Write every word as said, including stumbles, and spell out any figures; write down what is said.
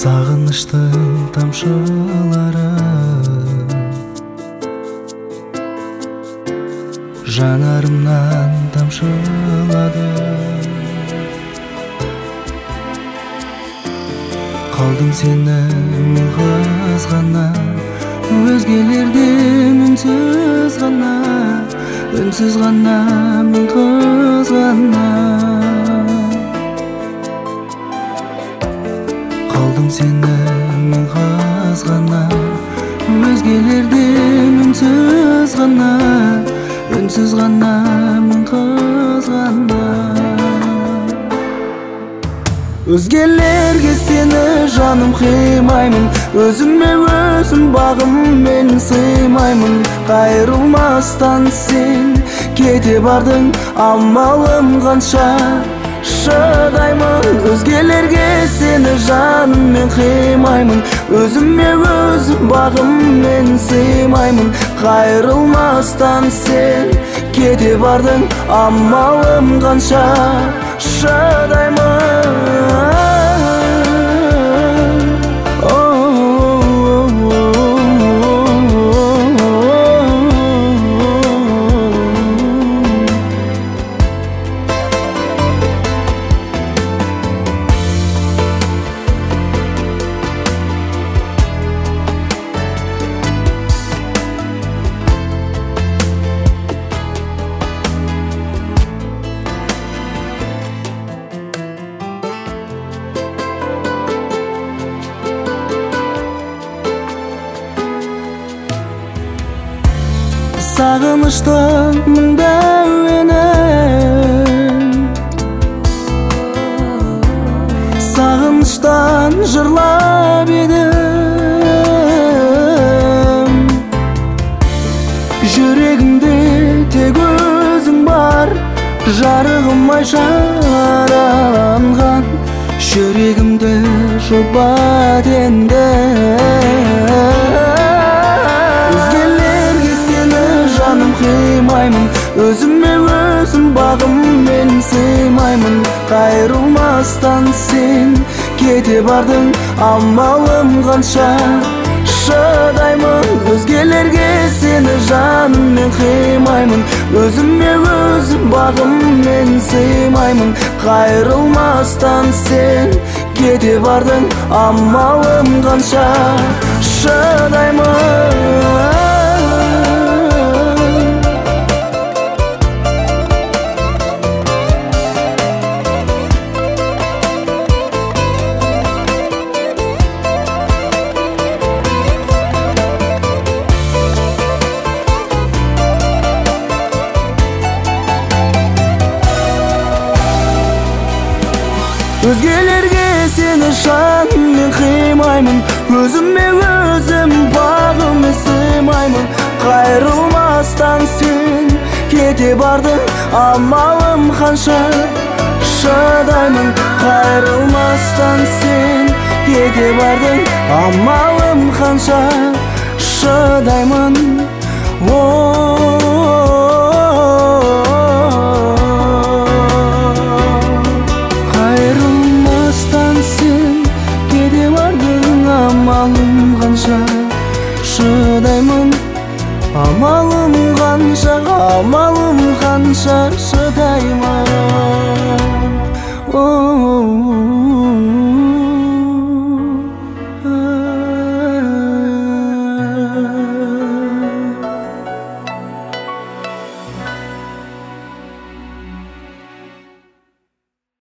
Сағыныштың тамшылары жанарымнан тамшылады. Қалдым сені мен қызғанып, өзгелерден үнсіз ғана, үнсіз ғана мен қызғанып. Қалдым сені мен қызғанып, өзгелерден үнсіз ғана, үнсіз ғана мен қызғанып. Өзгелерге сені жаным қимаймын, өзіме өзім бағым мен сыймаймын. Қайрылмастан сен кете бардың, амалым қанша шыдаймын. Өзгелерге сені жаным мен қимаймын, өзіме өзім бағым мен сыймаймын. Қайрылмастан сен кете бардың, амалым қанша шыдаймын. Сағыныштың мұңды әуені, сағыныштан жырлап едім. Жүрегімде тек өзің бар, жарығым ай жараланған. Жүрегімді жұбат енді. Қимаймын, өзіме өзім бағым мен сыймаймын. Қайрылмастан сен кете бардың, амалым қанша шыдаймын. Өзгелерге сені жаным мен қимаймын, өзіме өзім бағым мен сыймаймын. Қайрылмастан сен кете бардың, амалым қанша шыдаймын. Өзгелерге сені жаным мен қимаймын, өзіме өзім бағым мен сыймаймын. Қайрылмастан сен кете бардың, амалым қанша шыдаймын. Қайрылмастан сен кете бардың, амалым қанша шыдаймын. Амалым қанша шыдаймын, амалым қанша, амалым қанша шыдаймын.